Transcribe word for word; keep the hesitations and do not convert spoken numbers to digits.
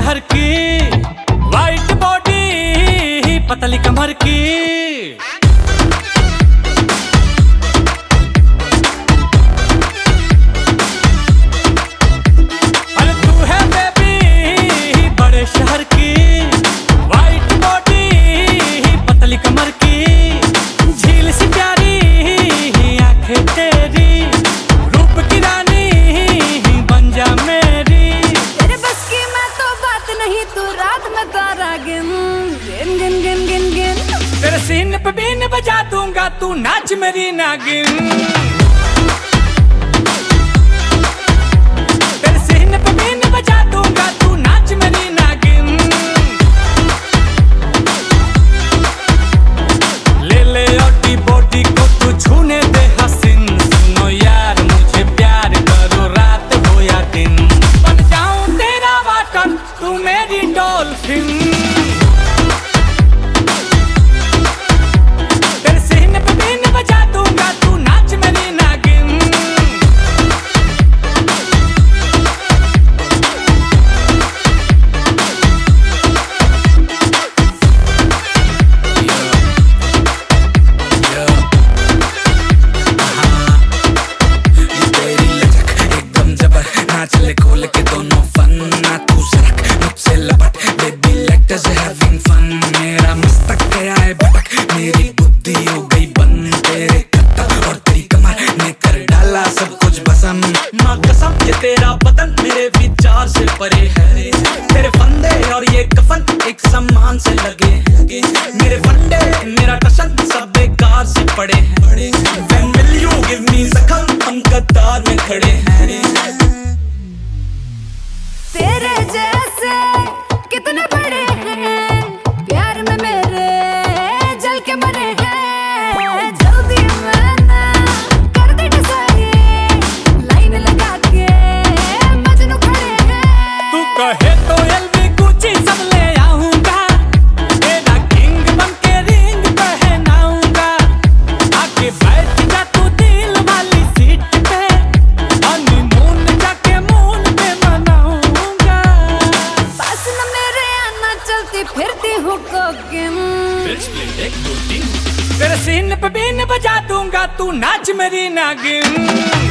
शहर की, white body पतली कमर की। अरे तू है बेबी बड़े शहर की, वाइट बॉडी पतली कमर की। झील सी प्यारी आंखें तेरी, रूप की रानी बन जा मेरी। तेरे बस की मैं तो बात नहीं, तू रात में तारा गिन गिन गिन गिन गिन गिन। तेरे सीने पे बीन बजा दूंगा, तू नाच मेरी नागिन। तेरे सीने पे बीन बजा दूंगा, तू नाच मेरी नागिन। ले ले ओटी बॉडी को तू छूने दे हसीन। सुनो यार मुझे प्यार करो, रात हो या दिन। बन जाऊं तेरा वाटन, तू मेरी डॉल्फिन। चले खोल के दोनों फन, ना तू सरक मुझसे लपट, baby let us having fun. मेरा मस्तक गया है भटक, मेरी बुद्धि हो गई बंद। तेरे कत्ता और तेरी कमर ने कर डाला सब कुछ भसम। माँ कसम ये तेरा बदन मेरे विचार से परे है। तेरे फंदे और ये कफन एक सम्मान से लगे हैं। मेरे फंडे मेरा टशन सब बेकार से पड़े हैं। When will you give me जख्म, हम कतार में खड़े हैं। तेरे जैसे कितने बड़े हैं, प्यार में मेरे जल के मरे हैं। जल्दी मैंने कर दी डिसाइड, लाइन लगा के मजनू खड़े हैं। तू कहे तो एलवी गुची सब ले आऊंगा, तेरा किंग बन के रिंग पहनाऊंगा। आके बैठ जा तू दिल वाली सीट पे, हनीमून जाके मून पे मनाऊंगा। पास न मेरे आना, चलती फिरती हूँ कोकिन। तेरे सीने पे बीन बजा दूंगा, तू नाच मेरी नागिन।